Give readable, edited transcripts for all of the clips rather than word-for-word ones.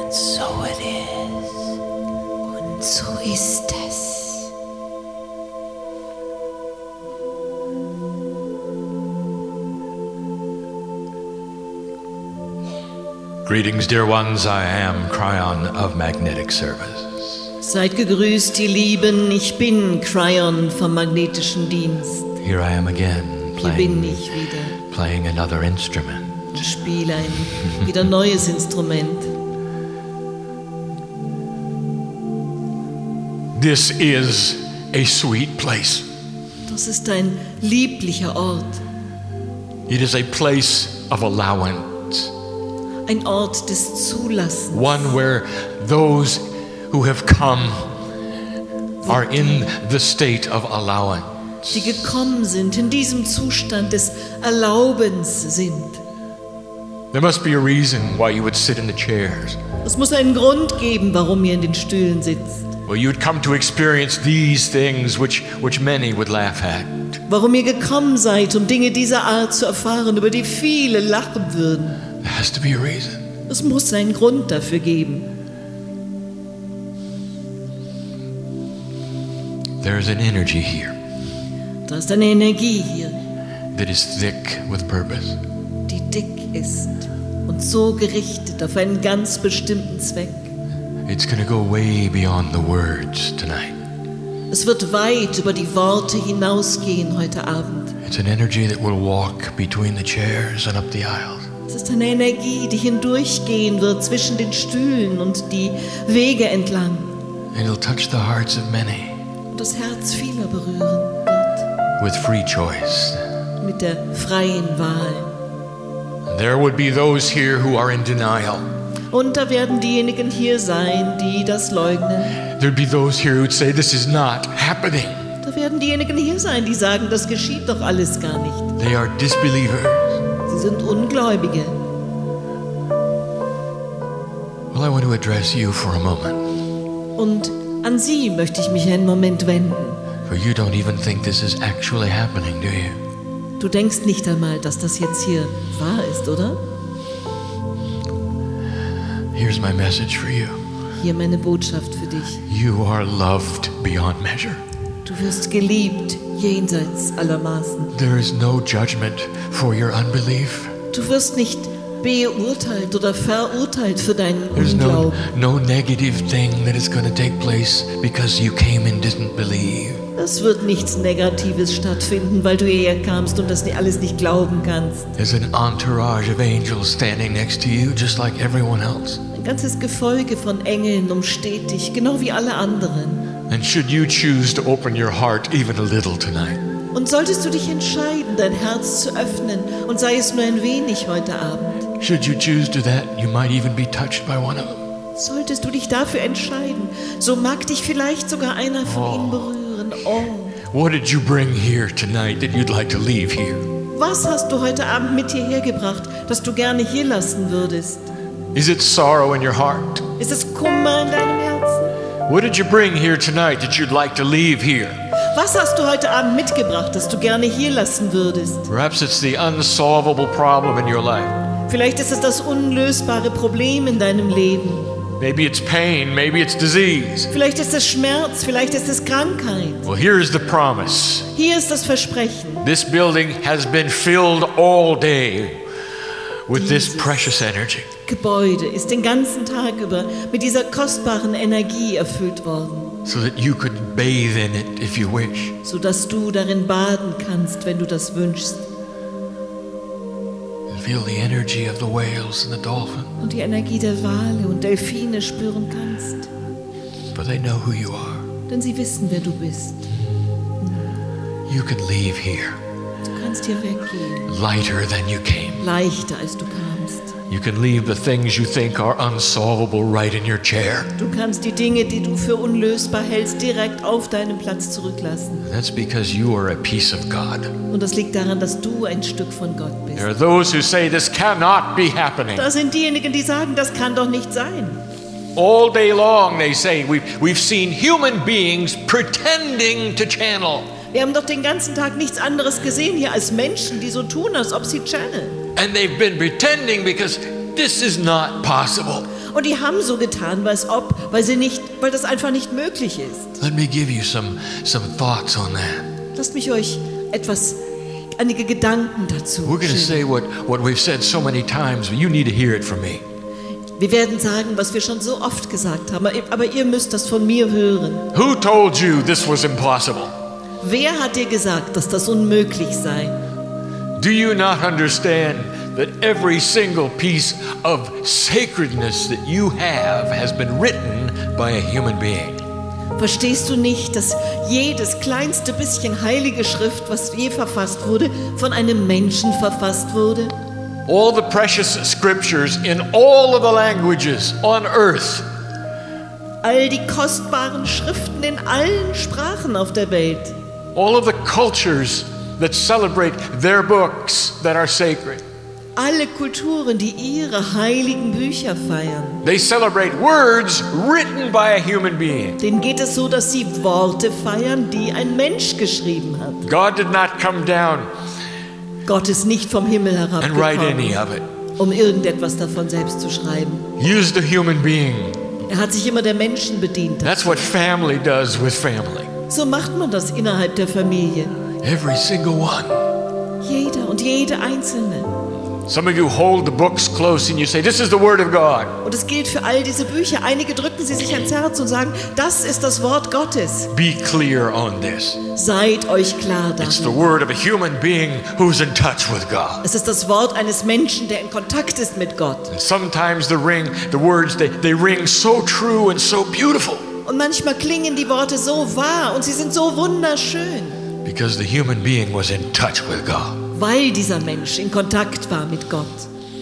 And so it is. Und so ist es. Greetings, dear ones. I am Cryon of Magnetic Service. Seid gegrüßt, ihr Lieben. Ich bin Cryon vom magnetischen Dienst. Here I am again, Hier bin ich wieder. playing another instrument. Ich spiele ein wieder neues Instrument. This is a sweet place. Das ist ein lieblicher Ort. It is a place of allowance. Ein Ort des Zulassens. One where those who have come are in the state of allowance. Die gekommen sind, in diesem Zustand des Erlaubens sind. There must be a reason why you would sit in the chairs. Es muss einen Grund geben, warum ihr in den Stühlen sitzt. Well, you would come to experience these things which many would laugh at. Warum ihr gekommen seid, um Dinge dieser Art zu erfahren, über die viele lachen würden. There has to be a reason. Es muss einen Grund dafür geben. There is an energy here Da ist eine Energie hier, that is thick with purpose. die dick ist und so gerichtet auf einen ganz bestimmten Zweck. It's going to go way beyond the words tonight. Es wird weit über die Worte hinausgehen heute Abend. It's an energy that will walk between the chairs and up the aisles. Es ist eine Energie, die hindurchgehen wird zwischen den Stühlen und die Wege entlang And it'll touch the hearts of many und das Herz vieler berühren wird with free choice. mit der freien Wahl. And there would be those here who are in denial. Und da werden diejenigen hier sein, die das leugnen. There'd be those here who'd say, this is not happening. Da werden diejenigen hier sein, die sagen, das geschieht doch alles gar nicht. They are disbelievers. Sie sind Ungläubige. Well, I want to address you for a moment. Und an sie möchte ich mich einen Moment wenden. For you don't even think this is actually happening, do you? Du denkst nicht einmal, dass das jetzt hier wahr ist, oder? Here's my message for you. Hier meine Botschaft für dich. You are loved beyond measure. Du wirst geliebt jenseits aller Maßen. There is no judgment for your unbelief. Du wirst nicht beurteilt oder verurteilt für deinen There's Unglauben. no negative thing that is going to take place because you came and didn't believe. Es wird nichts Negatives stattfinden, weil du hierher kamst und das alles nicht glauben kannst. There's an entourage of angels standing next to you just like everyone else. Ein ganzes Gefolge von Engeln umsteht dich, genau wie alle anderen. And should you choose to open your heart even a little tonight, Und solltest du dich entscheiden, dein Herz zu öffnen, und sei es nur ein wenig heute Abend, should you choose to that, you might even be touched by one of them. solltest du dich dafür entscheiden, so mag dich vielleicht sogar einer von ihnen berühren. Oh, What did you bring here tonight that you'd like to leave here? was hast du heute Abend mit hierher gebracht, das du gerne hier lassen würdest? Is it sorrow in your heart? Ist es Kummer in deinem Herzen? What did you bring here tonight that you'd like to leave here? Was hast du heute Abend mitgebracht, das du gerne hier lassen würdest? Perhaps it's the unsolvable problem in your life. Vielleicht ist es das unlösbare Problem in deinem Leben. Maybe it's pain, maybe it's disease. Vielleicht ist es Schmerz, vielleicht ist es Krankheit. Well, here's the promise. Hier ist das Versprechen. This building has been filled all day with this precious energy. Gebäude ist den ganzen Tag über mit dieser kostbaren Energie erfüllt worden, So that you could bathe in it if you wish. sodass du darin baden kannst, wenn du das wünschst. And feel the energy of the whales and the dolphin. Und die Energie der Wale und Delfine spüren kannst. For they know who you are. Denn sie wissen, wer du bist. You can leave here Du kannst hier weggehen, lighter than you came. leichter als du kamst. You can leave the things you think are unsolvable right in your chair. Du kannst die Dinge, die du für unlösbar hältst, direkt auf deinem Platz zurücklassen. That's because you are a piece of God. Und das liegt daran, dass du ein Stück von Gott bist. There are those who say this cannot be happening. Da sind diejenigen, die sagen, das kann doch nicht sein. All day long they say we've seen human beings pretending to channel. Wir haben doch den ganzen Tag nichts anderes gesehen hier als Menschen, die so tun, als ob sie channeln. And they've been pretending because this is not possible. Und die haben so getan, weil das einfach nicht möglich ist. Let me give you some thoughts on that. Lasst mich euch einige Gedanken dazu We're going to say schildern. what we've said so many times, but you need to hear it from me. Wir werden sagen, was wir schon so oft gesagt haben, aber ihr müsst das von mir hören. Who told you this was impossible? Wer hat dir gesagt, dass das unmöglich sei? Do you not understand that every single piece of sacredness that you have has been written by a human being? Verstehst du nicht, dass jedes kleinste bisschen heilige Schrift, was je verfasst wurde, von einem Menschen verfasst wurde? All the precious scriptures in all of the languages on earth All die kostbaren Schriften in allen Sprachen auf der Welt. all of the cultures that celebrate their books that are sacred. Alle Kulturen, die ihre heiligen Bücher feiern. They celebrate words written by a human being. Denen geht es so, dass sie Worte feiern, die ein Mensch geschrieben hat. God did not come down Gott ist nicht vom Himmel and write any herabgekommen, of it. um irgendetwas davon selbst zu schreiben. Used a human being. Er hat sich immer der Menschen bedient. That's what family does with family. So macht man das innerhalb der Familie. Every single one. Jeder und jede Einzelne. Some of you hold the books close and you say, this is the word of God. Und es gilt für all diese Bücher. Einige drücken sie sich ans Herz und sagen, das ist das Wort Gottes. Be clear on this. Seid euch klar It's the darüber. word of a human being who's in touch with God. Es ist das Wort eines Menschen, der in Kontakt ist mit Gott. And sometimes the words, they ring so true and so beautiful Und manchmal klingen die Worte so wahr und sie sind so wunderschön, because the human being was in touch with God. weil dieser Mensch in Kontakt war mit Gott.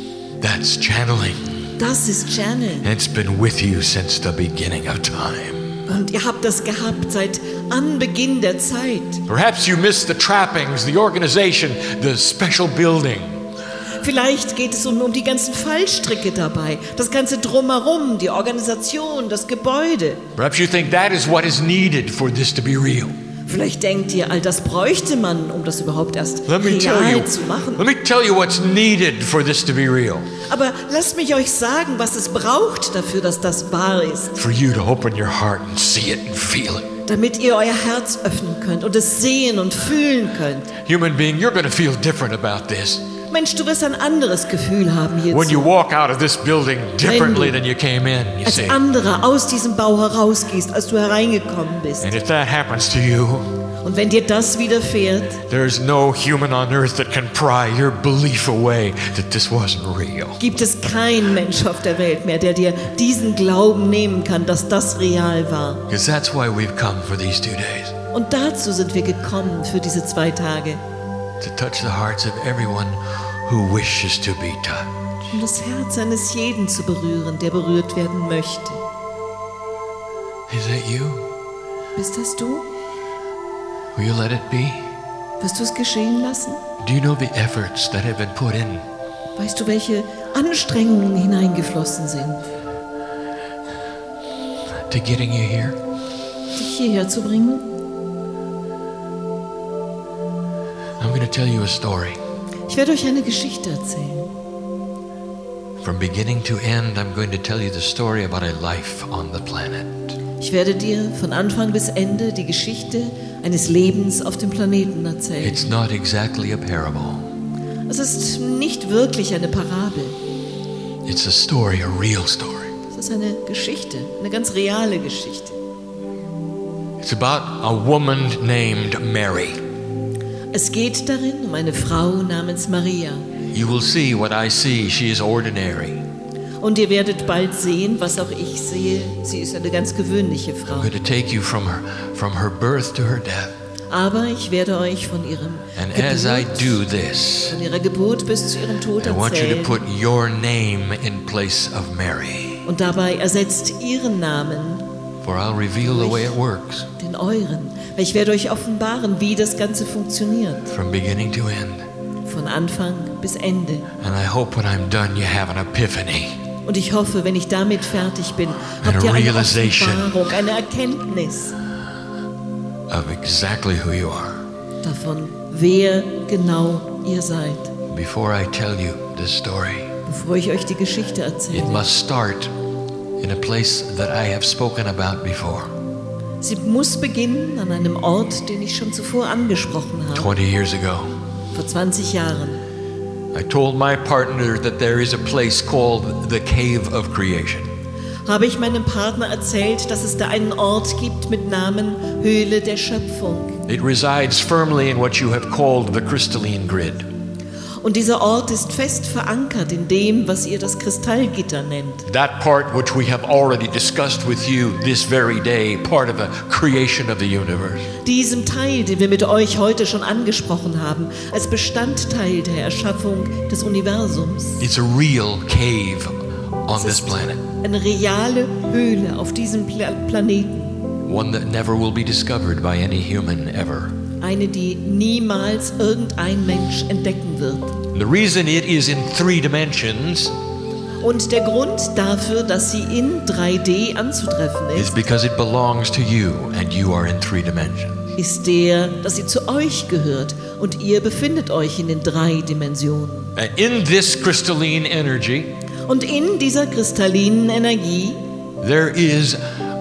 That's channeling. Das ist Channel. And it's been with you since the beginning of time. Und ihr habt das gehabt seit Anbeginn der Zeit. Perhaps you missed the trappings, the organization, the special building. Vielleicht geht es um die ganzen Fallstricke dabei, das ganze Drumherum, die Organisation, das Gebäude. Perhaps you think that is what is needed for this to be real. Vielleicht denkt ihr, all das bräuchte man, um das überhaupt erst Let me real zu machen. tell you what's needed for this to be real. Aber lasst mich euch sagen, was es braucht dafür, dass das wahr ist. For you to open your heart and see it and feel it. Damit ihr euer Herz öffnen könnt und es sehen und fühlen könnt. Human being, you're going to feel different about this. Mensch, du wirst ein anderes Gefühl haben When you hierzu. walk out of this building differently than you came in, you Als see. anderer aus diesem Bau herausgehst, als du hereingekommen bist. And if that happens to you, Und wenn dir das widerfährt, there's no human on earth that can pry your belief away that this wasn't real. gibt es keinen Mensch auf der Welt mehr, der dir diesen Glauben nehmen kann, dass das real war. Because that's why we've come for these 2 days. Und dazu sind wir gekommen für diese 2 Tage, To touch the hearts of everyone who wishes to be touched. um das Herz eines jeden zu berühren, der berührt werden möchte. Is that you? Bist das du? Will you let it be? Wirst du es geschehen lassen? Do you know the efforts that have been put in Weißt du, welche Anstrengungen hineingeflossen sind, to getting you here? dich hierher zu bringen? I'm going to tell you a story. Ich werde euch eine Geschichte erzählen. From beginning to end, I'm going to tell you the story about a life on the planet. Ich werde dir von Anfang bis Ende die Geschichte eines Lebens auf dem Planeten erzählen. It's not exactly a parable. Es ist nicht wirklich eine Parabel. It's a story, a real story. Es ist eine Geschichte, eine ganz reale Geschichte. It's about a woman named Mary. Es geht darin um eine Frau namens Maria. You will see what I see. She is ordinary. Und ihr werdet bald sehen, was auch ich sehe. Sie ist eine ganz gewöhnliche Frau. I'm going to take you from her birth to her death. Aber ich werde euch von And as I do Geburt, this, von ihrer Geburt bis zu ihrem Tod I want you to erzählen. put your name in place of Mary. Und dabei ersetzt ihren Namen For I'll reveal the way it works den euren. Weil ich werde euch offenbaren, wie das Ganze funktioniert. from beginning to end. Von Anfang bis Ende. And I hope when I'm done, you have an epiphany. Und ich hoffe, wenn ich damit fertig bin, habt And ihr a eine realization. Offenbarung, eine Erkenntnis Of exactly who you are. davon, wer genau ihr seid. Before I tell you this story, Bevor ich euch die Geschichte it erzähle, must start in a place that I have spoken about before. Sie muss beginnen an einem Ort, den ich schon zuvor angesprochen habe, 20 years ago, vor 20 Jahren. I told my partner that there is a place called the Cave of Creation. Habe ich meinem Partner erzählt, dass es da einen Ort gibt mit Namen Höhle der Schöpfung. It resides firmly in what you have called the crystalline grid. Und dieser Ort ist fest verankert in dem, was ihr das Kristallgitter nennt. That part which we have already discussed with you this very day, part of the creation of the universe. Diesem Teil, den wir mit euch heute schon angesprochen haben, als Bestandteil der Erschaffung des Universums. It's a real cave on this planet. Eine reale Höhle auf diesem Planeten. One that never will be discovered by any human ever. Eine, die niemals irgendein Mensch entdecken wird. The reason it is in 3 dimensions Und der Grund dafür, dass sie in 3D anzutreffen is because it belongs to you and you are in 3 dimensions. ist der, dass sie zu euch gehört und ihr befindet euch in den 3 Dimensionen. And in this crystalline energy, Und in dieser kristallinen Energie there is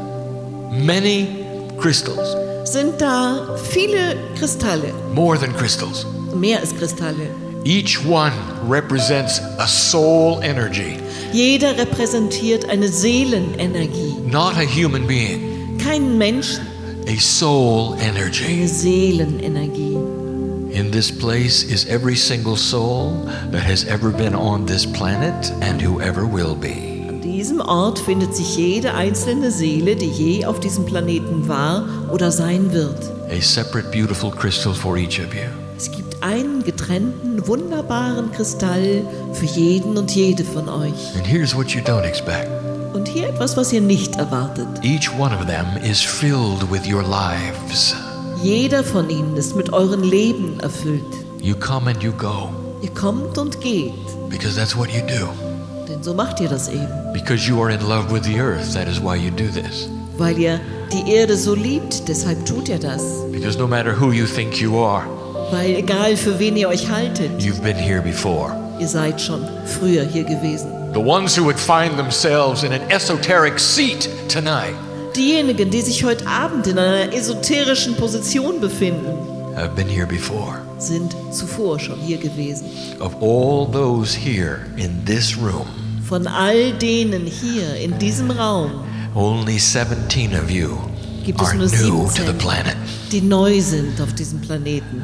many crystals, sind da viele Kristalle, more than crystals. mehr als Kristalle. Each one represents a soul energy, Jeder repräsentiert eine Seelenenergie, not a human being, keinen Menschen, a soul energy. eine Seelenenergie. In this place is every single soul that has ever been on this planet and who ever will be. An diesem Ort findet sich jede einzelne Seele, die je auf diesem Planeten war oder sein wird. A separate beautiful crystal for each of you. Es gibt einen getrennten, wunderbaren Kristall für jeden und jede von euch. And here's what you don't expect. Und hier etwas, was ihr nicht erwartet. Each one of them is filled with your lives. Jeder von ihnen ist mit euren Leben erfüllt. You come and you go Ihr kommt und geht, because that's what you do. denn so macht ihr das eben. Because you are in love with the earth, that is why you do this. Weil ihr die Erde so liebt, deshalb tut ihr das. Because no matter who you think you are, Weil egal für wen ihr euch haltet, you've been here before. ihr seid schon früher hier gewesen. The ones who would find themselves in an esoteric seat tonight Diejenigen, die sich heute Abend in einer esoterischen Position befinden, have been here before. sind zuvor schon hier gewesen. Of all those here in this room, Von all denen hier in diesem Raum only 17 of you gibt es are nur new to the 17, planet. die neu sind auf diesem Planeten.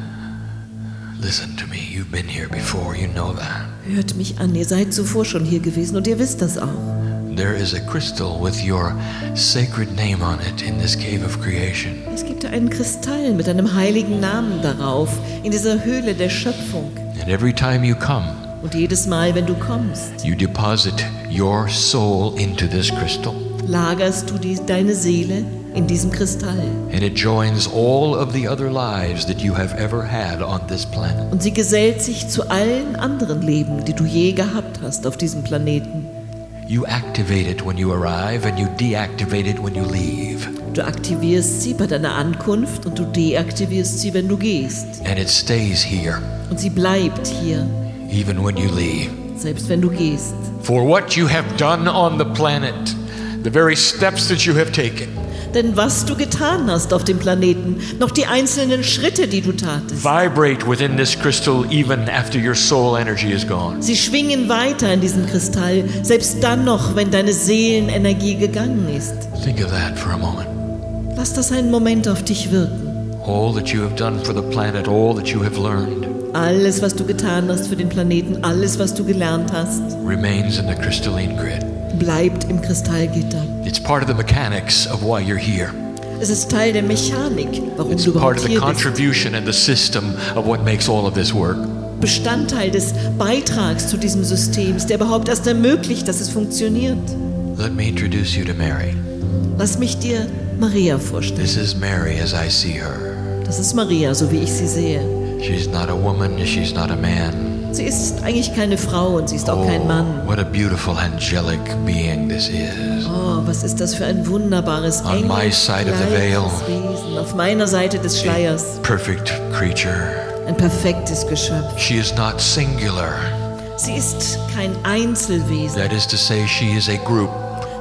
Listen to me, you've been here before, you know that. Hört mich an, ihr seid zuvor schon hier gewesen und ihr wisst das auch. There is a crystal with your sacred name on it in this cave of creation. Es gibt einen Kristall mit einem heiligen Namen darauf in dieser Höhle der Schöpfung. And every time you come, Und jedes Mal, wenn du kommst, you deposit your soul into this crystal. lagerst du deine Seele in diesem Kristall. And it joins all of the other lives that you have ever had on this planet. Und sie gesellt sich zu allen anderen Leben, die du je gehabt hast auf diesem Planeten. You activate it when you arrive and you deactivate it when you leave. Du aktivierst sie bei deiner Ankunft und du deaktivierst sie, wenn du gehst. And it stays here Und sie bleibt hier, even when you leave. selbst wenn du gehst. For what you have done on the planet, the very steps that you have taken, Denn was du getan hast auf dem Planeten, noch die einzelnen Schritte, die du tatest, vibrate within this crystal even after your soul energy is gone. sie schwingen weiter in diesem Kristall, selbst dann noch, wenn deine Seelenenergie gegangen ist. Think of that for a moment. Lass das einen Moment auf dich wirken. All that you have done for the planet, all that you have learned, Alles, was du getan hast für den Planeten, alles, was du gelernt hast, remains in the crystalline grid. bleibt im Kristallgitter. It's part of the mechanics of why you're here. Es ist Teil der Mechanik, warum It's du part überhaupt of the hier bist. contribution and the system of what makes all of this work. Bestandteil des Beitrags zu diesem System, der überhaupt erst ermöglicht, dass es funktioniert. Let me introduce you to Mary. Lass mich dir Maria vorstellen. This is Mary as I see her. Das ist Maria, so wie ich sie sehe. She's not a woman, she's not a man. Sie ist eigentlich keine Frau und sie ist auch kein Mann. what a beautiful angelic being this is. Oh, was ist das für ein wunderbares, On my side of the veil. Wesen. Auf meiner Seite des Schleiers. Perfect creature. Ein perfektes Geschöpf. She is not singular. Sie ist kein Einzelwesen. That is to say, she is a group.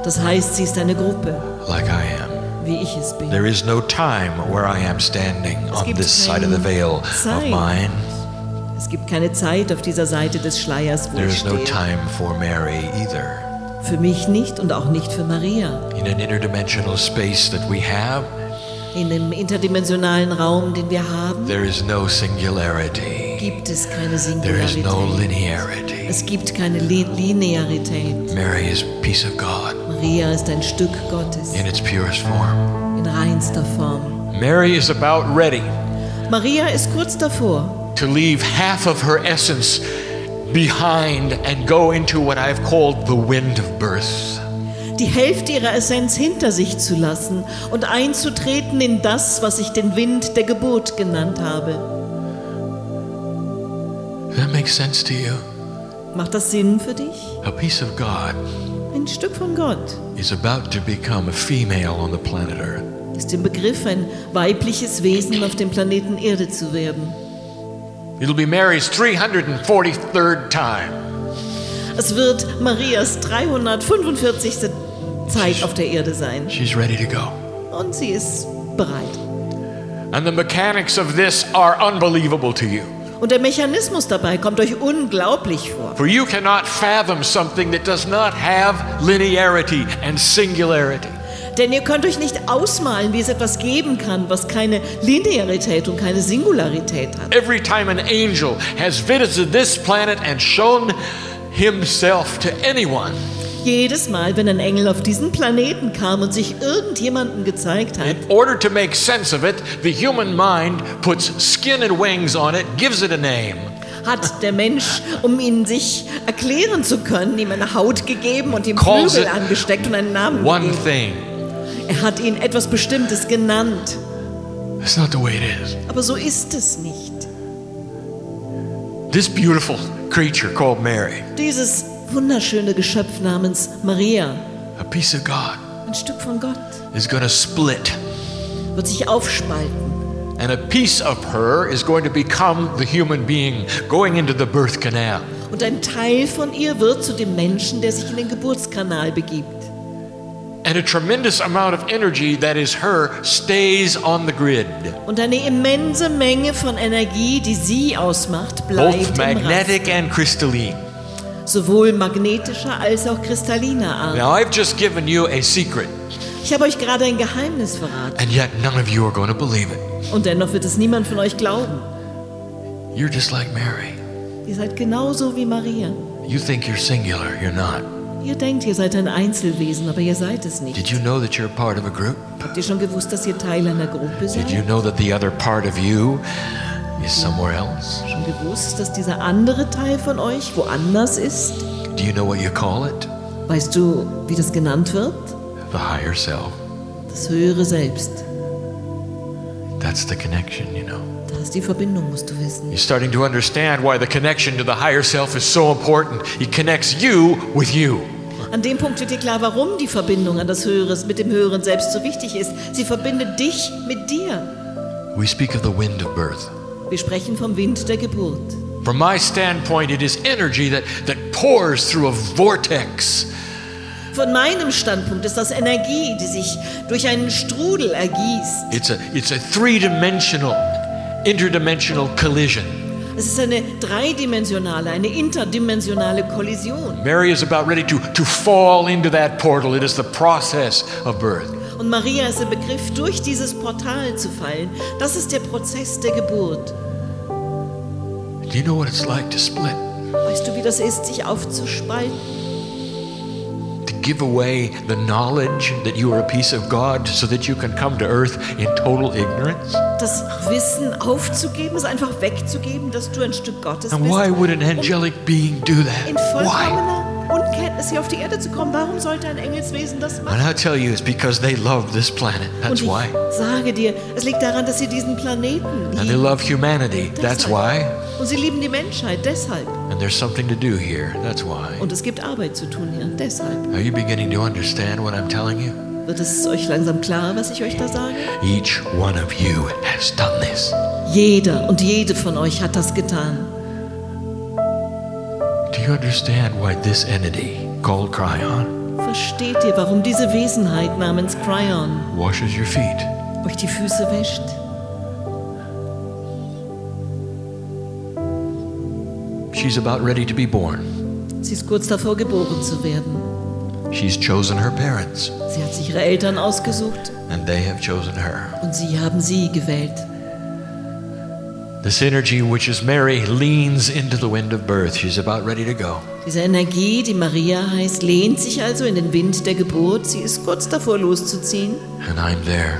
Das heißt, sie ist eine Gruppe, like I am. wie ich es bin. There is no time where I am standing on gibt this side of the veil of Zeit. mine. Es gibt keine Zeit auf dieser Seite des Schleiers, wo There ich is no stehe. time for Mary either. Für mich nicht und auch nicht für Maria. In an interdimensional space that we have, In dem interdimensionalen Raum, den wir haben, there is no singularity. gibt es keine There is no Singularität. linearity. Es gibt keine Linearität. Mary is a piece of God Maria ist ein Stück Gottes in its purest form. in reinster Form. Mary is about ready Maria ist kurz davor, to leave half of her essence behind and go into what I've called the wind of birth. die Hälfte ihrer Essenz hinter sich zu lassen und einzutreten in das, was ich den Wind der Geburt genannt habe. Does that make sense to you? Macht das Sinn für dich? A piece of God Ein Stück von Gott is about to become a female on the planet Earth. ist im Begriff, ein weibliches Wesen auf dem Planeten Erde zu werden. It'll be Mary's 343rd time. Es wird Marias 345. Zeit auf der Erde sein She's ready to go. und sie ist bereit. And the mechanics of this are unbelievable to you. Und der Mechanismus dabei kommt euch unglaublich vor. For you cannot fathom something that does not have linearity and singularity. Denn ihr könnt euch nicht ausmalen, wie es etwas geben kann, was keine Linearität und keine Singularität hat. Every time an angel has visited this planet and shown himself to anyone, Jedes Mal, wenn ein Engel auf diesen Planeten kam und sich irgendjemandem gezeigt hat, in order to make sense of it, the human mind puts skin and wings on it, gives it a name. hat der Mensch, um ihn sich erklären zu können, ihm eine Haut gegeben und ihm Calls Flügel it angesteckt und einen Namen One gegeben. thing. Er hat ihn etwas Bestimmtes genannt. That's not the way it is. Aber so ist es nicht. This beautiful creature called Mary, Dieses wunderschöne Geschöpf namens Maria, a piece of God, ein Stück von Gott, is going to split. wird sich aufspalten. And a piece of her is going to become the human being going into the birth canal. Und ein Teil von ihr wird zu dem Menschen, der sich in den Geburtskanal begibt. And a tremendous amount of energy that is her stays on the grid. Und eine immense Menge von Energie, die sie ausmacht, bleibt Both im magnetic and crystalline. Raster. Sowohl magnetischer als auch kristalliner Art. Now, I've just given you a secret, Ich habe euch gerade ein Geheimnis verraten. and yet none of you are going to believe it. Und dennoch wird es niemand von euch glauben. You're just like Mary. Ihr seid genauso wie Maria. You think you're singular, you're not. Ihr denkt, ihr seid ein Einzelwesen, aber ihr seid es nicht. Did you know that you're a part of a group? Habt ihr schon gewusst, dass ihr Teil einer Gruppe Did you seid? know that the other part of you is somewhere else? Schon gewusst, dass dieser andere Teil von euch woanders ist? Do you know what you call it? Weißt du, wie das genannt wird? The higher self. Das höhere Selbst. That's the connection, you know. Das ist die Verbindung, musst du wissen. You're starting to understand why the connection to the higher self is so important. It connects you with you. An dem Punkt wird dir klar, warum die Verbindung an das Höhere mit dem höheren Selbst so wichtig ist. Sie verbindet dich mit dir. We speak of the wind of birth. Wir sprechen vom Wind der Geburt. From my standpoint, it is energy that pours through a vortex. Von meinem Standpunkt ist das Energie, die sich durch einen Strudel ergießt. It's a three-dimensional, interdimensional collision. Es ist eine dreidimensionale, eine interdimensionale Kollision. Mary is about ready to fall into that portal. It is the process of birth. Und Maria ist im Begriff, durch dieses Portal zu fallen. Das ist der Prozess der Geburt. Do you know what it's like to split? Weißt du, wie das ist, sich aufzuspalten? To give away the knowledge that you are a piece of God so that you can come to earth in total ignorance? Das Wissen aufzugeben, es einfach wegzugeben, dass du ein Stück Gottes And bist. why would an angelic being do In that? Why? vollkommener Unkenntnis hier auf die Erde zu kommen. Warum sollte ein Engelswesen das machen? And I'll tell you, it's because they love this planet. That's Und ich why. sage dir, es liegt daran, dass sie diesen Planeten And they lieben. love humanity. That's why. Und sie lieben die Menschheit, deshalb. And there's something to do here. That's why. Und es gibt Arbeit zu tun hier, deshalb. Are you beginning to understand what I'm telling you? Wird es euch langsam klar, was ich euch da sage? Each one of you has done this. Jeder und jede von euch hat das getan. Do you understand why this entity called Cryon versteht ihr, warum diese Wesenheit namens Kryon washes your feet. euch die Füße wäscht. She's about ready to be born. Sie ist kurz davor, geboren zu werden. She's chosen her parents, Sie hat sich ihre Eltern ausgesucht and they have chosen her. und sie haben sie gewählt. This energy, which is Mary, leans into the wind of birth. She's about ready to go. Diese Energie, die Maria heißt, lehnt sich also in den Wind der Geburt. Sie ist kurz davor, loszuziehen. And I'm there.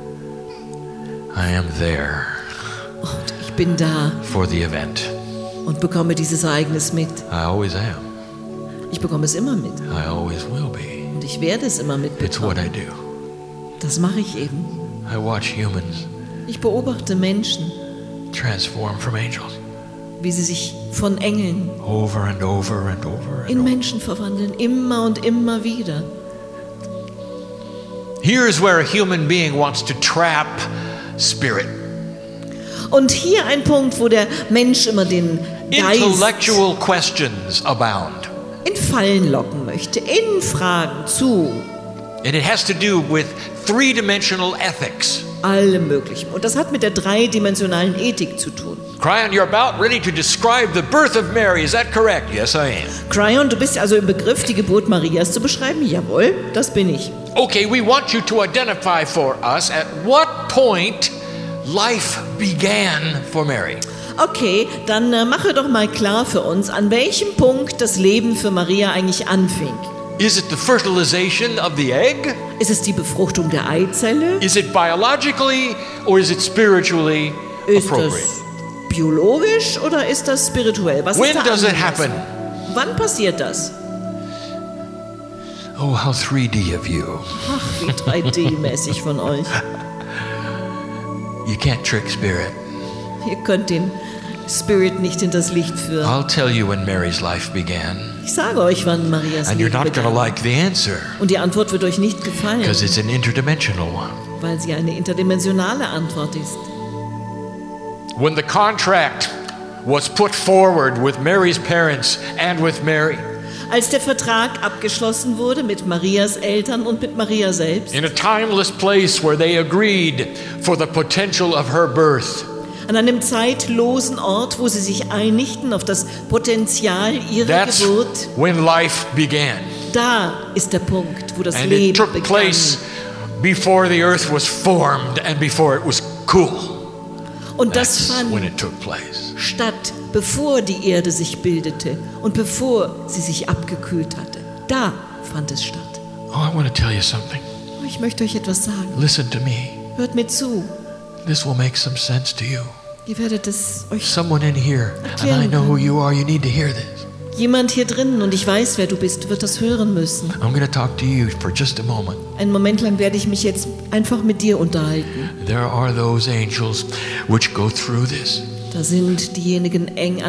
I am there Und ich bin da for the event. und bekomme dieses Ereignis mit. I always am. Ich bekomme es immer mit. I always will be. Und ich werde es immer It's what I mitbekommen. do. Das mache ich eben. I watch humans Ich beobachte Menschen, transform from angels wie sie sich von Engeln over and over and over and in over. Menschen verwandeln, immer und immer wieder. Here's where a human being wants to trap spirit. Und hier ein Punkt, wo der Mensch immer den Geist Intellectual questions abound. in Fallen locken möchte, in Fragen zu And it has to do with three-dimensional ethics. allem Möglichen. Und das hat mit der dreidimensionalen Ethik zu tun. Kryon, you're about ready to describe the birth of Mary. Is that correct? Yes, I am. Kryon, du bist also im Begriff, die Geburt Marias zu beschreiben? Jawohl, das bin ich. Okay, we want you to identify for us at what point life began for Mary. Okay, dann mache doch mal klar für uns, an welchem Punkt das Leben für Maria eigentlich anfing. Is it the fertilization of the egg? Ist es die Befruchtung der Eizelle? Is it biologically or is it spiritually Ist appropriate? das biologisch oder ist das spirituell? Was When ist da does it angemessen? happen? Wann passiert das? Oh, how 3D of you. Ach, wie 3D-mäßig von euch. You can't trick spirit. Ihr könnt den Spirit nicht hinters Licht führen. I'll tell you when Mary's life began, Ich sage euch, wann Marias and you're Leben not going to begann. like the answer Und die Antwort wird euch nicht gefallen, because it's an interdimensional one. weil sie eine interdimensionale Antwort ist. When the contract was put forward with Mary's parents and with Mary, Als der Vertrag abgeschlossen wurde mit Marias Eltern und mit Maria selbst, in a timeless place where they agreed for the potential of her birth, an einem zeitlosen Ort, wo sie sich einigten auf das Potenzial ihrer that's Geburt, when life began. da ist der Punkt, wo das And it Leben took begann. place before the earth was formed and before it was cool. Und das That's when fand it took place. statt, bevor die Erde sich bildete und bevor sie sich abgekühlt hatte. Da fand es statt. Oh, I want to tell you something. Aber ich möchte euch etwas sagen. Listen to me. Hört mir zu. This will make some sense to you. Ihr werdet es euch... Someone in here, and I know who you are, you need to hear this. Jemand hier drinnen, und ich weiß, wer du bist, wird das hören müssen. I'm going to talk to you for just a moment. Einen Moment lang werde ich mich jetzt einfach mit dir unterhalten. There are those angels which go through this Da sind diejenigen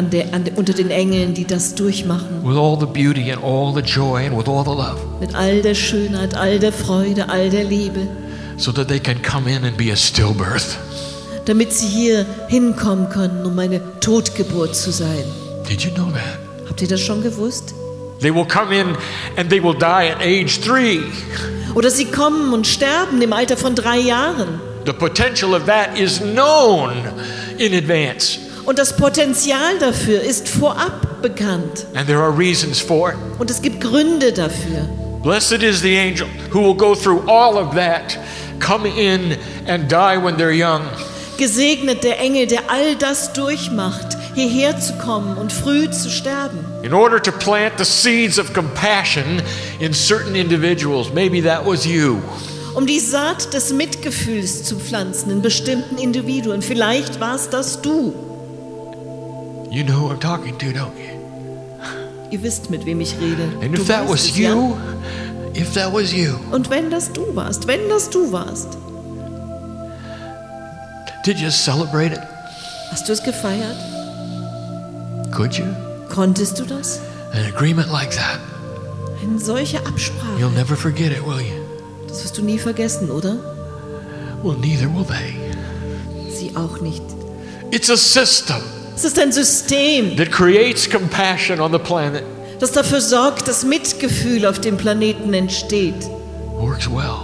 unter den Engeln, die das durchmachen. with all the beauty and all the joy and with all the love, Mit all der Schönheit, all der Freude, all der Liebe. so that they can come in and be a stillbirth. Damit sie hier hinkommen können, um eine Totgeburt zu sein. Did you know that? Habt ihr das schon gewusst? They will come in and they will die at age 3. Oder sie kommen und sterben im Alter von 3 Jahren. The potential of that is known in advance, Und das Potenzial dafür ist vorab bekannt. and there are reasons for it. Und es gibt Gründe dafür. Blessed is the angel who will go through all of that, come in and die when they're young. Gesegnet der Engel, der all das durchmacht, hierher zu kommen und früh zu sterben. In order to plant the seeds of compassion in certain individuals. Maybe that was you. Um die Saat des Mitgefühls zu pflanzen in bestimmten Individuen. Vielleicht warst das du. You know who I'm talking to, don't you? Ihr wisst, mit wem ich rede. And Du if that weißt was es, ja? you, if that was you, Und wenn das du warst, did you celebrate it? hast du es gefeiert? Could you? Konntest du das? An agreement like that, Eine solche Absprache. you'll never forget it, will you? Das wirst du nie vergessen, oder? Well, neither will they. Sie auch nicht. It's a system Es ist ein System, that creates compassion on the planet. das dafür sorgt, dass Mitgefühl auf dem Planeten entsteht, works well.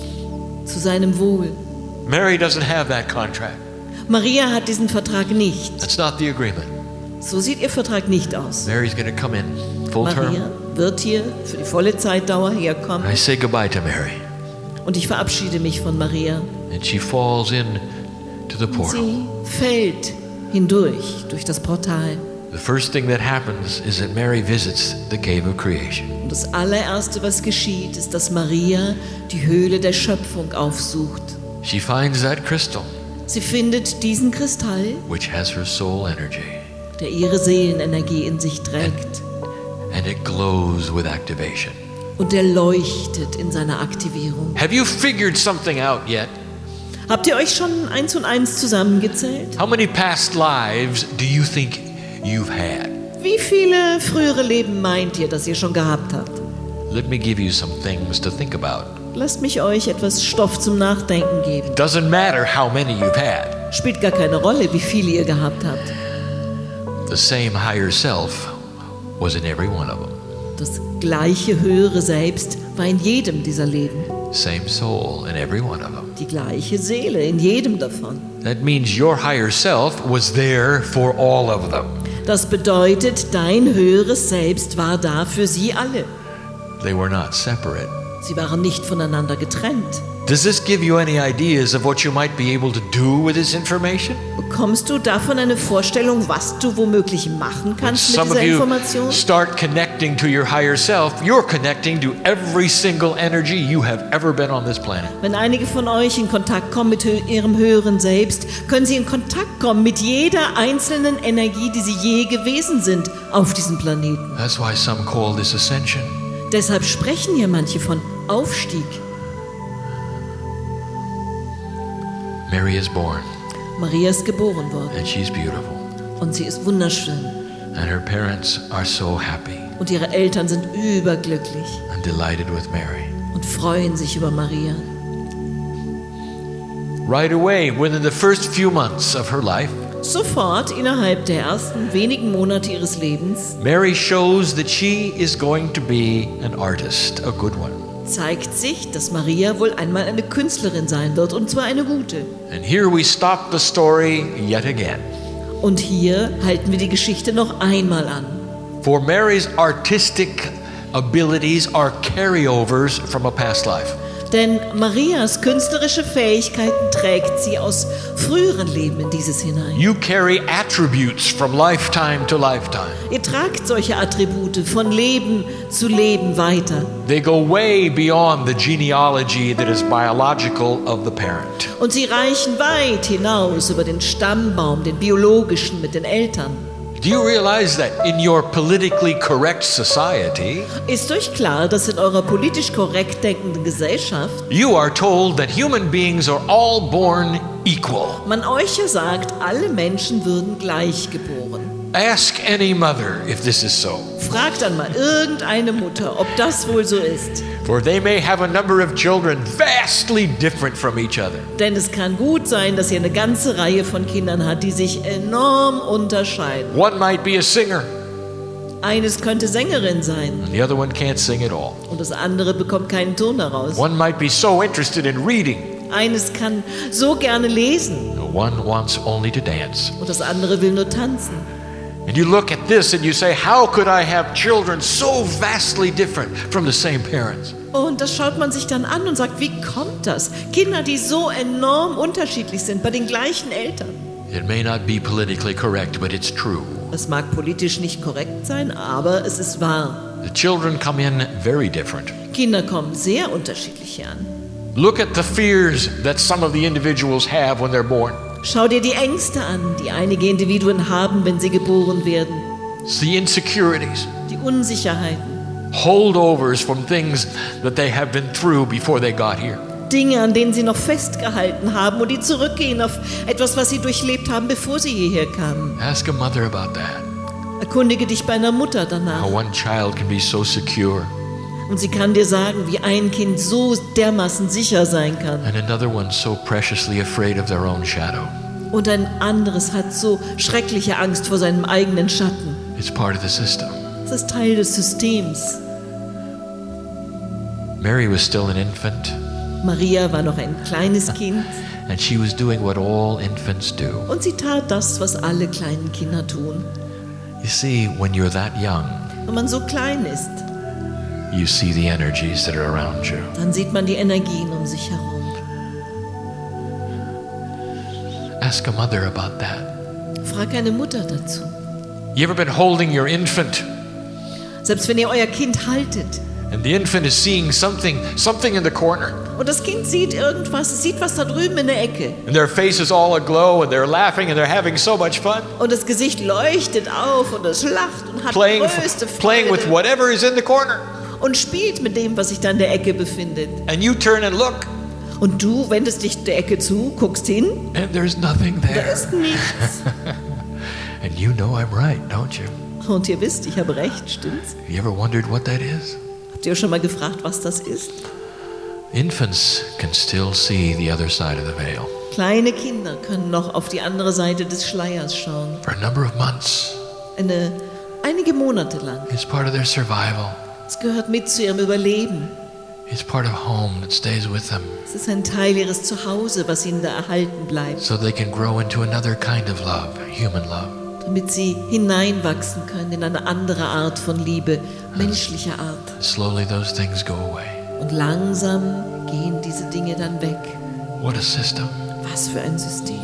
zu seinem Wohl. Mary doesn't have that contract. Maria hat diesen Vertrag nicht. That's not the agreement. So sieht ihr Vertrag nicht aus. Mary's going to come in full Maria term. wird hier für die volle Zeitdauer herkommen. I say goodbye to Mary. Und ich verabschiede mich von Maria. And she falls in to the portal. Sie fällt hindurch, durch das Portal. The first thing that happens is that Mary visits the cave of creation. Und das allererste, was geschieht, ist, dass Maria die Höhle der Schöpfung aufsucht. She finds that crystal, Sie findet diesen Kristall, which has her soul energy, der ihre Seelenenergie in sich trägt. and it glows with activation. Und der leuchtet in seiner Aktivierung. Have you figured something out yet? Habt ihr euch schon 1 und 1 zusammengezählt? How many past lives do you think you've had? Wie viele frühere Leben meint ihr, dass ihr schon gehabt habt? Let me give you some things to think about. Lasst mich euch etwas Stoff zum Nachdenken geben. Doesn't matter how many you've had. Spielt gar keine Rolle, wie viele ihr gehabt habt. The same higher self was in every one of them. Das gleiche höhere Selbst war in jedem dieser Leben. Same soul in every one of them. Die gleiche Seele in jedem davon. That means your higher self was there for all of them. Das bedeutet, dein höheres Selbst war da für sie alle. They were not separate. Sie waren nicht voneinander getrennt. Does this give you any ideas of what you might be able to do with this information? Bekommst du davon eine Vorstellung, was du womöglich machen kannst mit Some dieser of you Information? start connecting to your higher self. You're connecting to every single energy you have ever been on this planet. Wenn einige von euch in Kontakt kommen mit ihrem höheren Selbst, können sie in Kontakt kommen mit jeder einzelnen Energie, die sie je gewesen sind auf diesem Planeten. That's why some call this ascension. Deshalb sprechen hier manche von Aufstieg. Mary is born, Maria ist geboren worden and she's beautiful. und sie ist wunderschön. And her parents are so happy Und ihre Eltern sind überglücklich and delighted with Mary. und freuen sich über Maria. Right away, within the first few months of her life, Sofort, innerhalb der ersten wenigen Monate ihres Lebens, Mary shows that she is going to be an artist, a good one. zeigt sich, dass Maria wohl einmal eine Künstlerin sein wird, und zwar eine gute. And here we stop the story yet again. Und hier halten wir die Geschichte noch einmal an. For Mary's artistic abilities are carryovers from a past life. Denn Marias künstlerische Fähigkeiten trägt sie aus früheren Leben in dieses hinein. You carry attributes from lifetime to lifetime. Ihr tragt solche Attribute von Leben zu Leben weiter. They go way beyond the genealogy that is biological of the parent. Und sie reichen weit hinaus über den Stammbaum, den biologischen mit den Eltern. Do you realize that in your politically correct society, Ist euch klar, dass in eurer politisch korrekt denkenden Gesellschaft you are told that human beings are all born equal? man euch ja sagt, alle Menschen würden gleich geboren? Ask any mother if this is so. Fragt dann mal irgendeine Mutter, ob das wohl so ist. For they may have a number of children vastly different from each other. Denn es kann gut sein, dass ihr eine ganze Reihe von Kindern hat, die sich enorm unterscheiden. One might be a singer, Eines könnte Sängerin sein and the other one can't sing at all. und das andere bekommt keinen Ton daraus. One might be so interested in reading, Eines kann so gerne lesen one wants only to dance. und das andere will nur tanzen. And you look at this and you say, how could I have children so vastly different from the same parents? Und das schaut man sich dann an und sagt, wie kommt das? Kinder, die so enorm unterschiedlich sind, bei den gleichen Eltern. It may not be politically correct, but it's true. Es mag politisch nicht korrekt sein, aber es ist wahr. The children come in very different. Kinder kommen sehr unterschiedlich her an. Look at the fears that some of the individuals have when they're born. Schau dir die Ängste an, die einige Individuen haben, wenn sie geboren werden. It's the insecurities, Die Unsicherheiten. holdovers from things that they have been through before they got here. Dinge, an denen sie noch festgehalten haben und die zurückgehen auf etwas, was sie durchlebt haben, bevor sie hierher kamen. Ask a mother about that. Erkundige dich bei einer Mutter danach. How one child can be so secure Und sie kann dir sagen, wie ein Kind so dermaßen sicher sein kann. and another one so preciously afraid of their own shadow. Und ein anderes hat so schreckliche Angst vor seinem eigenen Schatten. It's part of the system. Das ist Teil des Systems. Mary was still an infant, Maria war noch ein kleines Kind and she was doing what all infants do. und sie tat das, was alle kleinen Kinder tun. You see, when you're that young, Wenn man so klein ist, you see the energies that are around you. dann sieht man die Energien um sich herum. Ask a mother about that. Frag eine Mutter dazu. You ever been holding your infant, Selbst wenn ihr euer Kind haltet and the infant is seeing something in the corner, und das Kind sieht irgendwas, es sieht was da drüben in der Ecke and their face is all aglow, and they're laughing, and they're having so much fun, und das Gesicht leuchtet auf und es lacht und hat playing größte with Freude whatever is in the corner, und spielt mit dem, was sich da in der Ecke befindet. and you turn and look, Und du wendest dich der Ecke zu, guckst hin, and there's nothing da there. ist nichts. And you know I'm right, don't you? Und ihr wisst, ich habe recht, stimmt's? You ever wondered what that is? Habt ihr schon mal gefragt, was das ist? Infants can still see the other side of the veil. Kleine Kinder können noch auf die andere Seite des Schleiers schauen. For a number of months, Einige Monate lang. it's part of their survival. Es gehört mit zu ihrem Überleben. It's part of home that stays with them, Es ist ein Teil ihres Zuhause, was ihnen da erhalten bleibt, so they can grow into another kind of love, human love. damit sie hineinwachsen können in eine andere Art von Liebe, menschlicher Art. Slowly those things go away. Und langsam gehen diese Dinge dann weg. What a system. Was für ein System.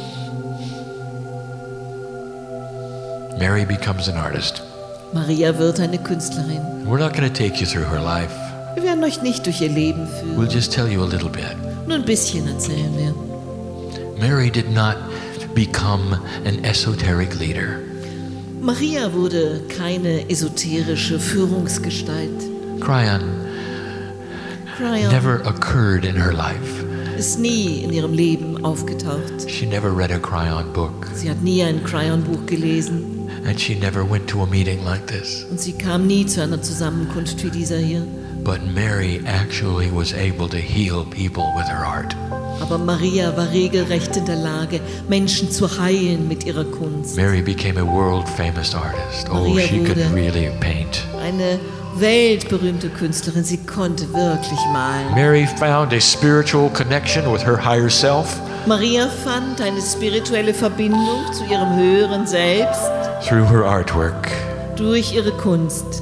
Mary becomes an artist. Maria wird eine Künstlerin. We're not going to take you through her life. Wir werden euch nicht durch ihr Leben We'll führen. just tell you a little bit. Nur ein bisschen erzählen wir. Mary did not become an esoteric leader. Maria wurde keine esoterische Führungsgestalt. Cryon Cryon never occurred in her life. ist nie in ihrem Leben aufgetaucht. She never read a Cryon book, Sie hat nie ein Cryon-Buch gelesen and she never went to a meeting like this. und sie kam nie zu einer Zusammenkunft wie dieser hier. But Mary actually was able to heal people with her art. Aber Maria war regelrecht in der Lage, Menschen zu heilen mit ihrer Kunst. Mary became a world-famous artist. Oh, Maria she could wurde- really paint. Eine weltberühmte Künstlerin, sie konnte wirklich malen. Mary found a spiritual connection with her higher self Maria fand eine spirituelle Verbindung zu ihrem höheren Selbst through her artwork. durch ihre Kunst.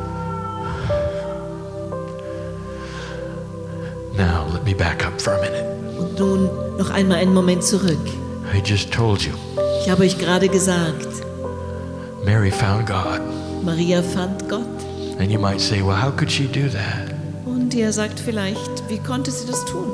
Now, let me back up for a minute. Und nun noch einmal einen Moment zurück. I just told you, Ich habe euch gerade gesagt, Mary found God. Maria fand Gott. And you might say, well, how could she do that? Und ihr sagt vielleicht, wie konnte sie das tun?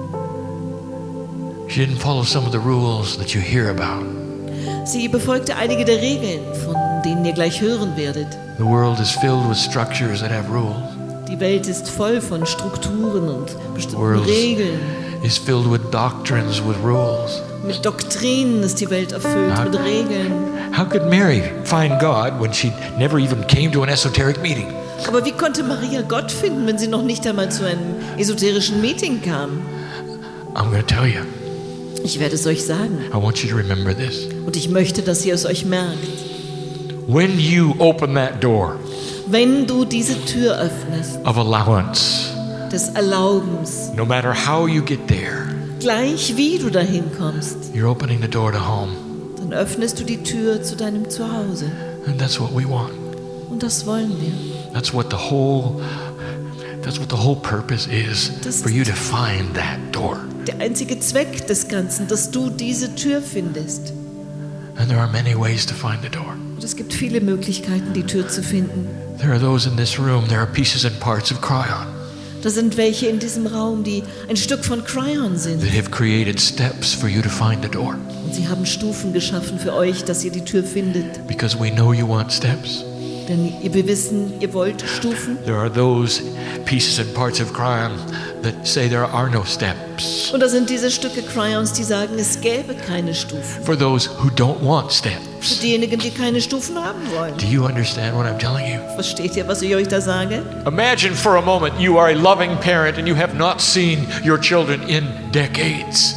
She didn't follow some of the rules that you hear about. Sie befolgte einige der Regeln, von denen ihr gleich hören werdet. The world is filled with structures that have rules. Die Welt ist voll von Strukturen und bestimmten World Regeln. is filled with doctrines with rules. Mit Doktrinen ist die Welt erfüllt, Ja. mit Regeln. How could Mary find God when she never even came to an esoteric meeting? Aber wie konnte Maria Gott finden, wenn sie noch nicht einmal zu einem esoterischen Meeting kam? I'm going to tell you. Ich werde es euch sagen. I want you to remember this. Und ich möchte, dass ihr es euch merkt. When you open that door Wenn du diese Tür öffnest, of allowance, des Erlaubens, no matter how you get there, gleich wie du dahin kommst, you're opening the door to home. dann öffnest du die Tür zu deinem Zuhause. And that's what we want. Und das wollen wir. That's what the whole purpose is, for you to find that door. Der einzige Zweck des Ganzen, dass du diese Tür findest. And there are many ways to find the door. Und es gibt viele Möglichkeiten, die Tür zu finden. There are those in this room, there are pieces and parts of Cryon Da sind welche in diesem Raum, die ein Stück von Cryon sind. that have created steps for you to find the door. Und sie haben Stufen geschaffen für euch, dass ihr die Tür findet. Because we know you want steps. Denn wir wissen, ihr wollt Stufen. There are those pieces and parts of Cryon that say there are no steps. Und da sind diese Stücke Crayons, die sagen, es gäbe keine Stufen. For those who don't want Für steps. diejenigen, die keine Stufen haben wollen. Do you understand what I'm telling you? Versteht ihr, was ich euch da sage? Imagine for a moment you are a loving parent and you have not seen your children in decades.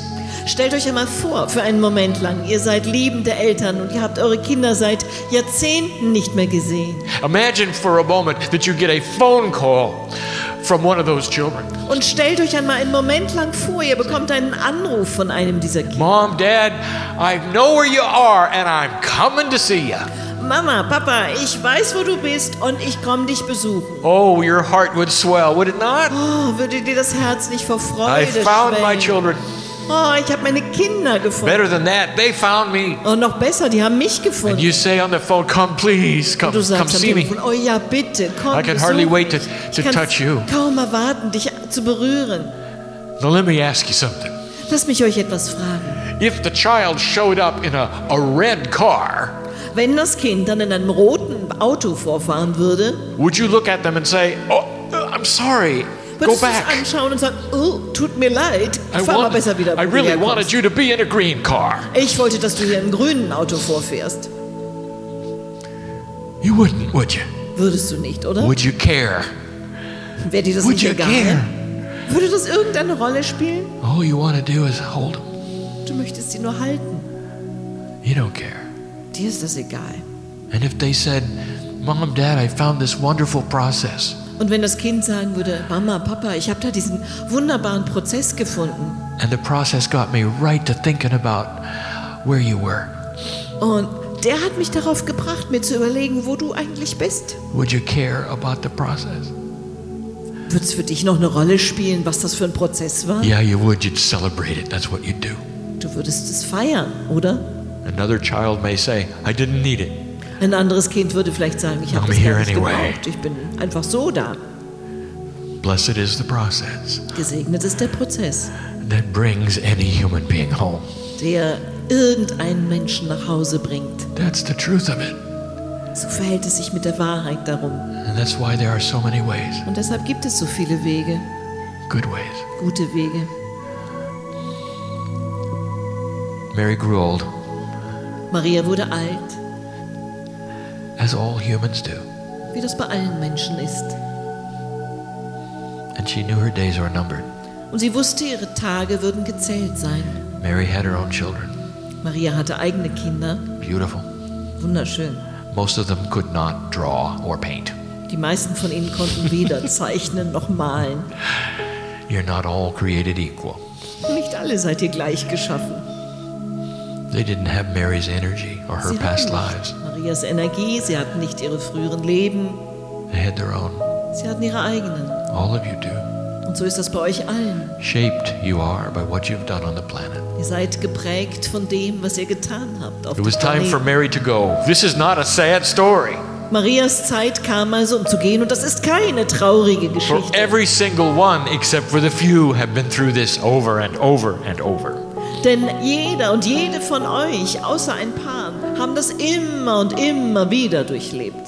Stellt euch einmal vor, für einen Moment lang, ihr seid liebende Eltern und ihr habt eure Kinder seit Jahrzehnten nicht mehr gesehen. Imagine for a moment that you get a phone call from one of those children. Und stellt euch einmal einen Moment lang vor, ihr bekommt einen Anruf von einem dieser Kinder. Mom, Dad, I know where you are and I'm coming to see you. Mama, Papa, ich weiß, wo du bist und ich komme dich besuchen. Oh, your heart would swell, would it not? Oh, würde dir das Herz nicht vor Freude I found my schwellen? children. Oh, ich habe meine Kinder gefunden. Better than that, they found me. Und noch besser, die haben mich And gefunden. you say on the phone, come please, Und du come sagst am see me. Telefon, oh ja, bitte, komm, I can besuch hardly wait mich. to Ich kann's touch you. kaum erwarten, dich zu berühren. Now let me ask you something. Lass mich euch etwas fragen. If the child showed up in a red car, Wenn das Kind dann in einem roten Auto vorfahren würde, would you look at them and say, oh, I'm sorry, go würdest du es back. anschauen und sagen, oh, tut mir leid, fahr mal besser wieder, I wo du really herkommst. wanted you to be in a green car. Ich wollte, dass du hier im grünen Auto vorfährst. You wouldn't, would you? Würdest du nicht, oder? Would you care? Wäre dir das Would nicht you egal? care? Würde das irgendeine Rolle spielen? All you want to do is hold them. Du möchtest sie nur halten. You don't care. Dir ist das egal. And if they said, Mom, Dad, I found this wonderful process, Und wenn das Kind sagen würde, Mama, Papa, ich habe da diesen wunderbaren Prozess gefunden. and the process got me right to thinking about where you were, Und der hat mich darauf gebracht, mir zu überlegen, wo du eigentlich bist. would you care about the process? Wird es für dich noch eine Rolle spielen, was das für ein Prozess war? Yeah, you would. You'd celebrate it. That's what you'd do. Du würdest es feiern, oder? Another child may say, I didn't need it. Ein anderes Kind würde vielleicht sagen, ich habe I'm das here gar nicht anyway. gebraucht. Ich bin einfach so da. Blessed is the process Gesegnet ist der Prozess, that brings any human being home. der irgendeinen Menschen nach Hause bringt. That's the truth of it. So verhält es sich mit der Wahrheit darum. And that's why there are so many ways, Und deshalb gibt es so viele Wege, good ways. gute Wege. Mary grew old, Maria wurde alt, as all humans do. wie das bei allen Menschen ist. And she knew her days were numbered. Und sie wusste, ihre Tage würden gezählt sein. Mary had her own children. Maria hatte eigene Kinder, Beautiful. wunderschön. Most of them could not draw or paint. Die meisten von ihnen konnten weder zeichnen noch malen. You're not all created equal. Nicht alle seid ihr gleich geschaffen. They didn't have Mary's energy or her Sie past hatten lives. nicht Marias Energie, sie hatten nicht ihre früheren Leben, They had their own. sie hatten ihre eigenen. All of you do. Und so ist das bei euch allen. Shaped you are by what you've done on the planet. Ihr seid geprägt von dem, was ihr getan habt auf It was dem time for Planeten. Mary to go. This is not a sad story. Marias Zeit kam also, um zu gehen, und das ist keine traurige For Geschichte. every single one, except for the few, have been through this over and over and over. Denn jeder und jede von euch, außer ein paar, haben das immer und immer wieder durchlebt.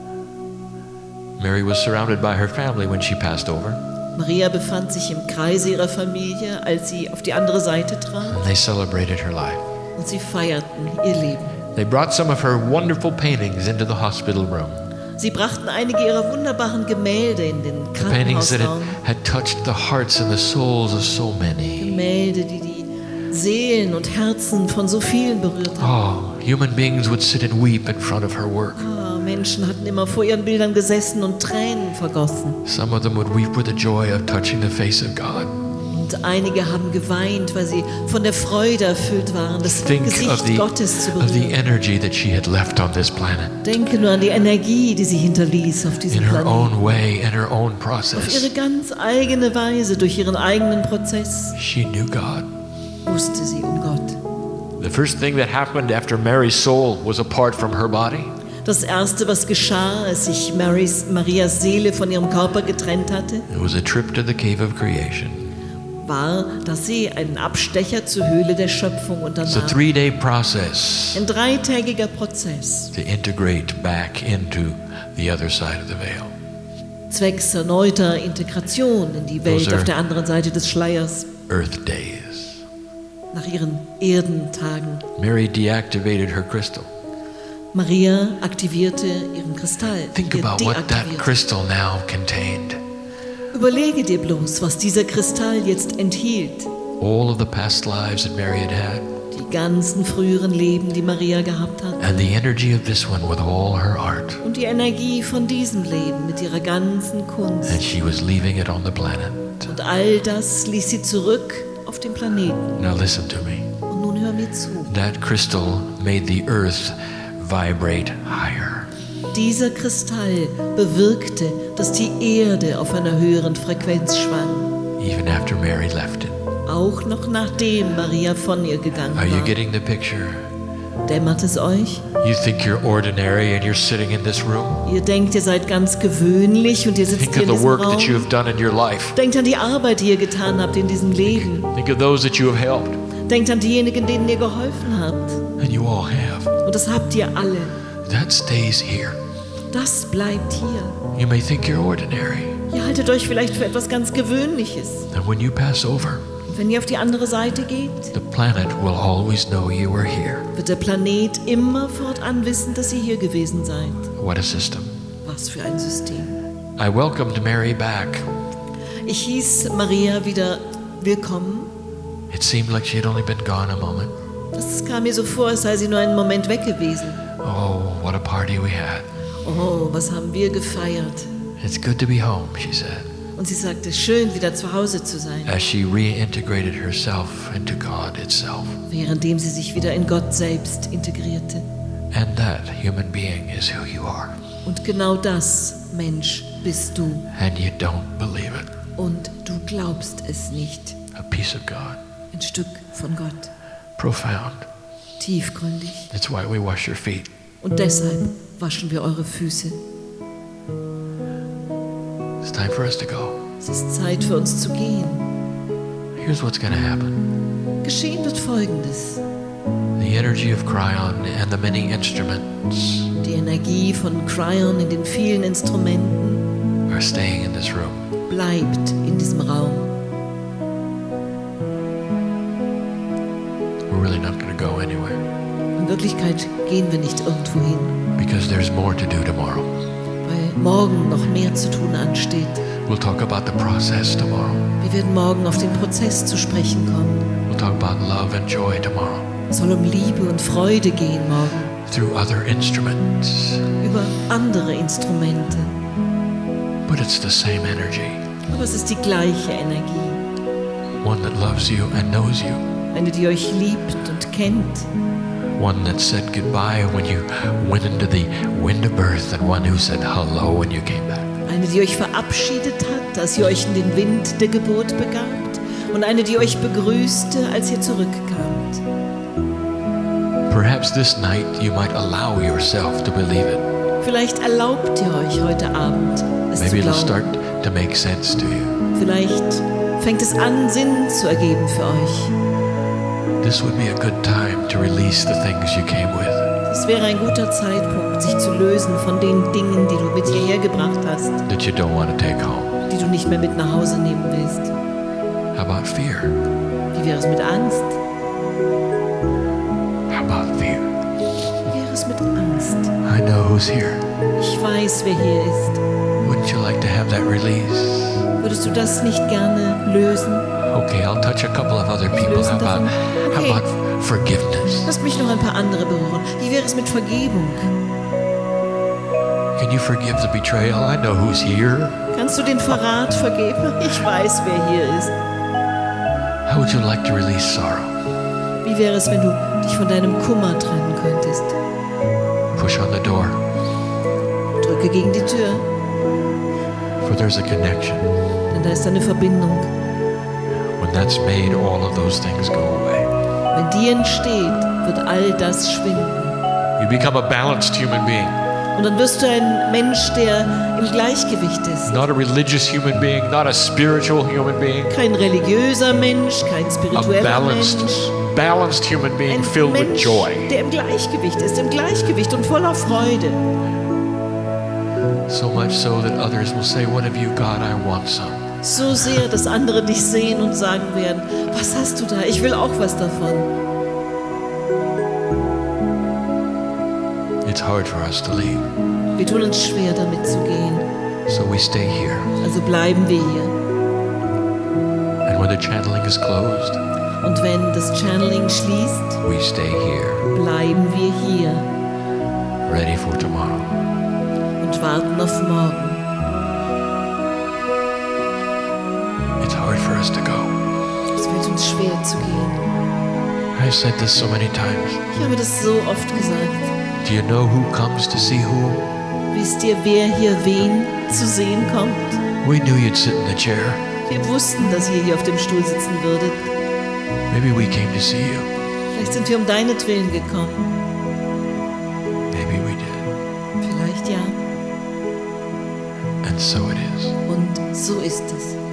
Mary was surrounded by her family when she passed over, Maria befand sich im Kreise ihrer Familie, als sie auf die andere Seite trat, and they celebrated her life. und sie feierten ihr Leben. They brought some of her wonderful paintings into the hospital room. Sie brachten einige ihrer wunderbaren Gemälde in den Paintings that Krankenhausraum. had touched the hearts and the souls of so many. Gemälde, die die Seelen und Herzen von so vielen berührt haben. Oh, human beings would sit and weep in front of her work. Menschen hatten immer vor ihren Bildern gesessen und Tränen vergossen. Some of them would weep with the joy of touching the face of God. Und einige haben geweint, weil sie von der Freude erfüllt waren, das Think Gesicht Gottes zu of the berühren. energy that she had left on this planet. Denke nur an die Energie, die sie hinterließ auf diesem In her Planeten. own way, in her own Auf process. ihre ganz eigene Weise, durch ihren eigenen Prozess, She knew God. wusste sie um Gott. The first thing that happened after Mary's soul was apart from her body. Das Erste, was geschah, als sich Marias Seele von ihrem Körper getrennt hatte, It was a trip to the cave of creation. war, dass sie einen Abstecher zur Höhle der Schöpfung It's a unternahm. 3-day process Ein dreitägiger Prozess, to integrate back into the other side of the veil. zwecks erneuter Integration in die Welt Those are- auf der anderen Seite des Schleiers, Earth days. nach ihren Erdentagen. Mary deactivated her crystal. Maria aktivierte ihren Kristall. Think ihr about what that deaktivierte. crystal now contained. Überlege dir bloß, was dieser Kristall jetzt enthielt. all of the past lives that Mary had had, Die ganzen früheren Leben, die Maria gehabt hat. and the energy of this one with all her art. Und die Energie von diesem Leben mit ihrer ganzen Kunst. And she was leaving it on the planet. Und all das ließ sie zurück auf den Planeten. Now listen to me. Und nun hör mir zu. That crystal made the earth vibrate higher. Dieser Kristall bewirkte, dass die Erde auf einer höheren Frequenz schwang. Even after Mary left it. Auch noch nachdem Maria von ihr gegangen Are you war. getting the picture? Dämmert es euch? You think you're ordinary and you're sitting in this room? Ihr denkt, ihr seid ganz gewöhnlich und ihr sitzt Think hier of in the diesem work that you Raum. have done in your life. Denkt an die Arbeit, die ihr getan habt in diesem Leben. Think of those that you have helped. Denkt an diejenigen, denen ihr geholfen habt. And you all have. Und das habt ihr alle. That stays here. Das bleibt hier. You may think you're ordinary. Ihr haltet euch vielleicht für etwas ganz Gewöhnliches. And when you pass over, Und wenn ihr auf die andere Seite geht, the planet will always know you were here. wird der Planet immer fortan wissen, dass ihr hier gewesen seid. What a system. Was für ein System. I welcomed Mary back. Ich hieß Maria wieder willkommen. It seemed like she had only been gone a moment. Das kam mir so vor, als sei sie nur einen Moment weg gewesen. Oh, what a party we had. Oh, was haben wir gefeiert. It's good to be home, she said, Und sie sagte, schön wieder zu Hause zu sein, as she reintegrated herself into God itself. währenddem sie sich wieder in Gott selbst integrierte. And that human being is who you are. Und genau das, Mensch, bist du. And you don't believe it. Und du glaubst es nicht. A piece of God. Ein Stück von Gott. Profound. Tiefgründig. That's why we wash your feet. Und deshalb waschen wir eure Füße. It's time for us to go. Es ist Zeit für uns zu gehen. Here's what's going to happen. Geschehen wird Folgendes. The energy of Cryon and the many instruments Die Energie von Cryon in den vielen Instrumenten are staying in this room. bleibt in diesem Raum. We're really not going to go anywhere In Wirklichkeit gehen wir nicht irgendwo hin, because there's more to do tomorrow. weil morgen noch mehr zu tun ansteht. We'll talk about the process tomorrow. Wir werden morgen auf den Prozess zu sprechen kommen. We'll talk about love and joy tomorrow Es soll um Liebe und Freude gehen morgen, through other instruments. über andere Instrumente. But it's the same energy. Aber es ist die gleiche Energie. One that loves you and knows you. Eine, die euch liebt und kennt. One that said goodbye when you went into the wind of birth, and one who said hello when you came back. Eine, die euch verabschiedet hat, als ihr euch in den Wind der Geburt begabt. Und eine, die euch begrüßte, als ihr zurückkamt. Perhaps this night you might allow yourself to believe it. Vielleicht erlaubt ihr euch heute Abend, es Maybe zu it'll start glauben. to make sense to you. Vielleicht fängt es an, Sinn zu ergeben für euch. This would be a good time to release the things you came with. Es wäre ein guter Zeitpunkt, sich zu lösen von den Dingen, die du mit hierher gebracht hast, That you don't want to take home. die du nicht mehr mit nach Hause nehmen willst. How about fear? Wie wäre es mit Angst? How about fear? Wie wäre es mit Angst? I know who's here. Ich weiß, wer hier ist. Wouldn't you like to have that release? Würdest du das nicht gerne lösen? Okay, I'll touch a couple of other people. How about forgiveness? Lass mich noch ein paar andere berühren. Wie wäre es mit Vergebung? Can you forgive the betrayal? I know who's here. Kannst du den Verrat vergeben? Ich weiß, wer hier ist. How would you like to release sorrow? Wie wäre es, wenn du dich von deinem Kummer trennen könntest? Push on the door, Drücke gegen die Tür, for there's a connection. denn da ist eine Verbindung. When that's made, all of those things go away. Wenn die entsteht, wird all das schwinden. You become a balanced human being, Und dann wirst du ein Mensch, der im Gleichgewicht ist. not a religious human being, not a spiritual human being, Kein religiöser Mensch, kein a spiritueller Mensch. balanced human being Ein filled with Mensch, joy. der im Gleichgewicht ist, im Gleichgewicht und voller Freude. So much so that others will say, "What have you got? I want some." So sehr, dass andere dich sehen und sagen werden, was hast du da? Ich will auch was davon. It's hard for us to leave, Wir tun uns schwer, damit zu gehen. so we stay here. Also bleiben wir hier. And when the channeling is closed, Und wenn das Channeling schließt, we stay here, bleiben wir hier ready for tomorrow. und warten auf morgen. It's hard for us to go. Es wird uns schwer zu gehen. I've said this so many times. Ich habe das so oft gesagt. Do you know who comes to see who? Wisst ihr, wer hier wen zu sehen kommt? We knew you'd sit in the chair. Wir wussten, dass ihr hier auf dem Stuhl sitzen würdet. Maybe we came to see you. Vielleicht sind wir um deinetwillen gekommen. Maybe we did. Vielleicht ja. And so it is. Und so ist es.